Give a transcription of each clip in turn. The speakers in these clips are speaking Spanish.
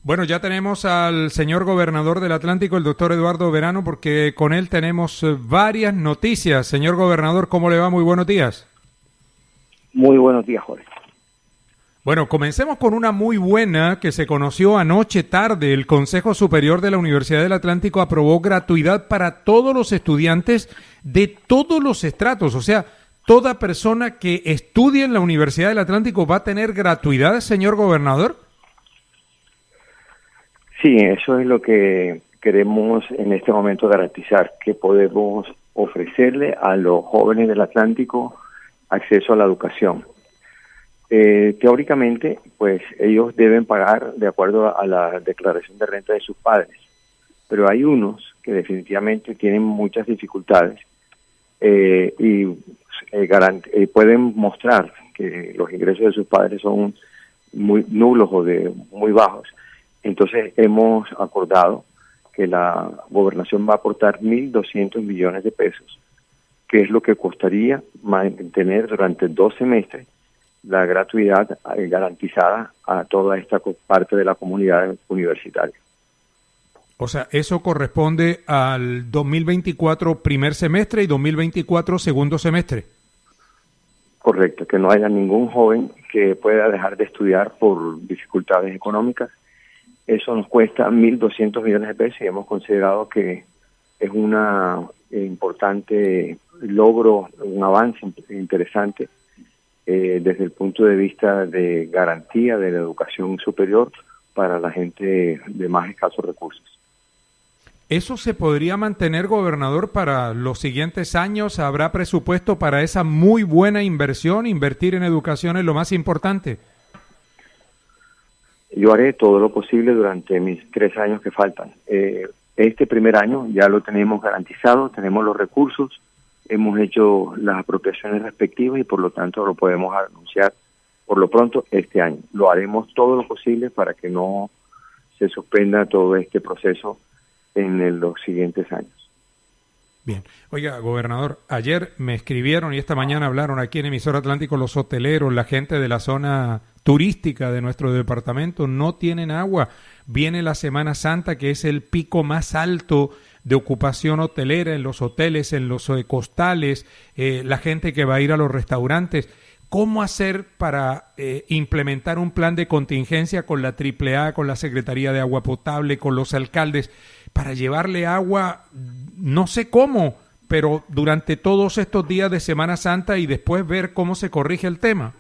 Bueno, ya tenemos al señor gobernador del Atlántico, el doctor Eduardo Verano, porque con él tenemos varias noticias. Señor gobernador, ¿cómo le va? Muy buenos días. Muy buenos días, Jorge. Bueno, comencemos con una muy buena que se conoció anoche tarde. El Consejo Superior de la Universidad del Atlántico aprobó gratuidad para todos los estudiantes de todos los estratos. O sea, toda persona que estudie en la Universidad del Atlántico va a tener gratuidad, señor gobernador. Sí, eso es lo que queremos en este momento garantizar, que podemos ofrecerle a los jóvenes del Atlántico acceso a la educación. Teóricamente, pues ellos deben pagar de acuerdo a la declaración de renta de sus padres, pero hay unos que definitivamente tienen muchas dificultades y pueden mostrar que los ingresos de sus padres son muy nulos o de muy bajos. Entonces hemos acordado que la gobernación va a aportar 1.200 millones de pesos, que es lo que costaría mantener durante 2 semestres la gratuidad garantizada a toda esta parte de la comunidad universitaria. O sea, eso corresponde al 2024 primer semestre y 2024 segundo semestre. Correcto, que no haya ningún joven que pueda dejar de estudiar por dificultades económicas. Eso nos cuesta 1.200 millones de pesos y hemos considerado que es una importante logro, un avance interesante desde el punto de vista de garantía de la educación superior para la gente de más escasos recursos. ¿Eso se podría mantener, gobernador, para los siguientes años? ¿Habrá presupuesto para esa muy buena inversión? Invertir en educación es lo más importante. Yo haré todo lo posible durante mis 3 años que faltan. Este primer año ya lo tenemos garantizado, tenemos los recursos, hemos hecho las apropiaciones respectivas y por lo tanto lo podemos anunciar por lo pronto este año. Lo haremos todo lo posible para que no se suspenda todo este proceso en los siguientes años. Bien. Oiga, gobernador, ayer me escribieron y esta mañana hablaron aquí en Emisora Atlántico los hoteleros, la gente de la zona turística de nuestro departamento, no tienen agua. Viene la Semana Santa, que es el pico más alto de ocupación hotelera en los hoteles, en los costales, la gente que va a ir a los restaurantes. ¿Cómo hacer para implementar un plan de contingencia con la AAA, con la Secretaría de Agua Potable, con los alcaldes, para llevarle agua, no sé cómo, pero durante todos estos días de Semana Santa y después ver cómo se corrige el tema?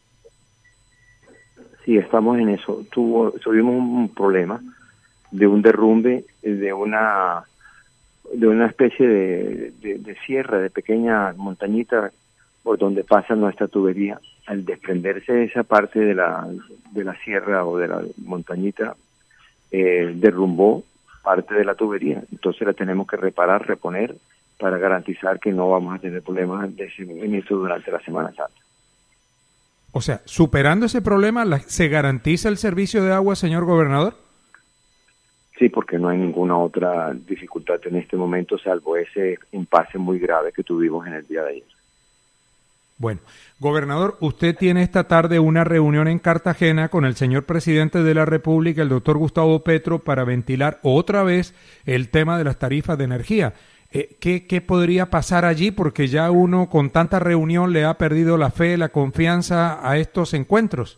Sí, estamos en eso. Tuvimos un problema de un derrumbe de una especie de sierra, de pequeña montañita por donde pasa nuestra tubería. Al desprenderse esa parte de la sierra o de la montañita, derrumbó parte de la tubería. Entonces la tenemos que reparar, reponer, para garantizar que no vamos a tener problemas de suministro durante la Semana Santa. O sea, superando ese problema, ¿se garantiza el servicio de agua, señor gobernador? Sí, porque no hay ninguna otra dificultad en este momento, salvo ese impasse muy grave que tuvimos en el día de ayer. Bueno, gobernador, usted tiene esta tarde una reunión en Cartagena con el señor presidente de la República, el doctor Gustavo Petro, para ventilar otra vez el tema de las tarifas de energía. ¿Qué podría pasar allí? Porque ya uno con tanta reunión le ha perdido la fe, la confianza a estos encuentros.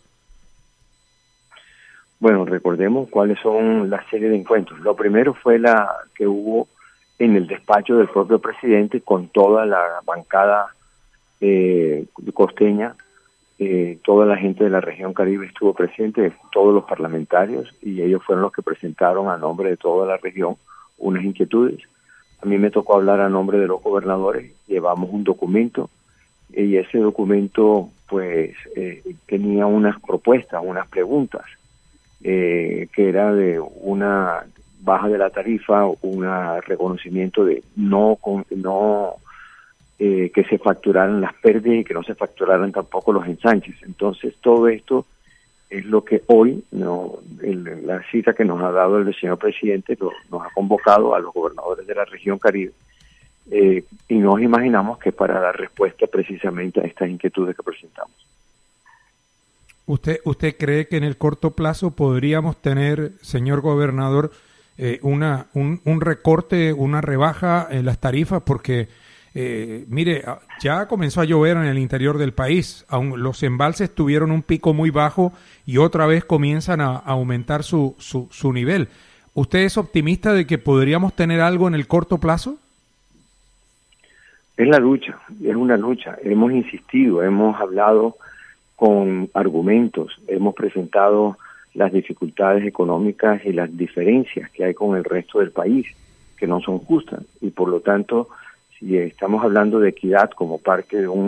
Bueno, recordemos cuáles son la serie de encuentros. Lo primero fue la que hubo en el despacho del propio presidente con toda la bancada costeña, toda la gente de la región Caribe estuvo presente, todos los parlamentarios, y ellos fueron los que presentaron a nombre de toda la región unas inquietudes. A mí me tocó hablar a nombre de los gobernadores, llevamos un documento y ese documento pues tenía unas propuestas, unas preguntas, que era de una baja de la tarifa, un reconocimiento de que se facturaran las pérdidas y que no se facturaran tampoco los ensanches. Entonces todo esto es lo que hoy, la cita que nos ha dado el señor presidente, nos ha convocado a los gobernadores de la región Caribe, y nos imaginamos que para dar respuesta precisamente a estas inquietudes que presentamos. ¿Usted cree que en el corto plazo podríamos tener, señor gobernador, un recorte, una rebaja en las tarifas? Porque, mire, ya comenzó a llover en el interior del país. Aún los embalses tuvieron un pico muy bajo y otra vez comienzan a aumentar su nivel. ¿Usted es optimista de que podríamos tener algo en el corto plazo? Es la lucha, es una lucha. Hemos insistido, hemos hablado con argumentos, hemos presentado las dificultades económicas y las diferencias que hay con el resto del país, que no son justas. Y por lo tanto, si estamos hablando de equidad como parte de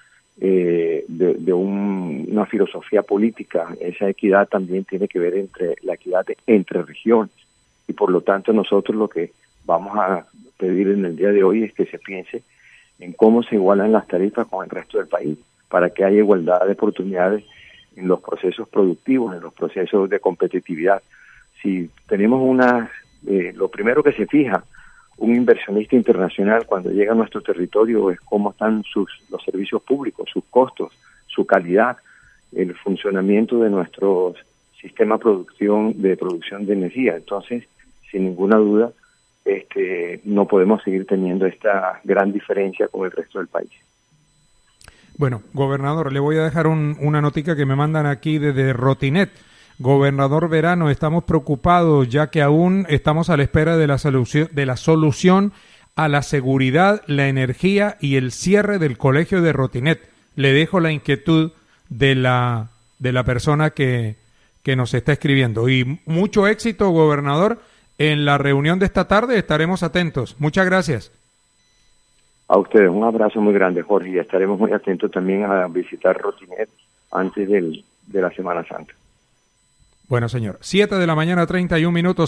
una filosofía política, esa equidad también tiene que ver la equidad entre regiones. Y por lo tanto nosotros lo que vamos a pedir en el día de hoy es que se piense en cómo se igualan las tarifas con el resto del país, para que haya igualdad de oportunidades en los procesos productivos, en los procesos de competitividad. Si tenemos lo primero que se fija un inversionista internacional cuando llega a nuestro territorio es cómo están los servicios públicos, sus costos, su calidad, el funcionamiento de nuestro sistema de producción de energía. Entonces, sin ninguna duda, no podemos seguir teniendo esta gran diferencia con el resto del país. Bueno, gobernador, le voy a dejar una notica que me mandan aquí desde Rotinet. Gobernador Verano, estamos preocupados ya que aún estamos a la espera de la solución a la seguridad, la energía y el cierre del colegio de Rotinet. Le dejo la inquietud de la persona que nos está escribiendo. Y mucho éxito, gobernador, en la reunión de esta tarde. Estaremos atentos. Muchas gracias. A ustedes un abrazo muy grande, Jorge, y estaremos muy atentos también a visitar Rotinet antes de la Semana Santa. Bueno, señor. 7 de la mañana, 31 minutos.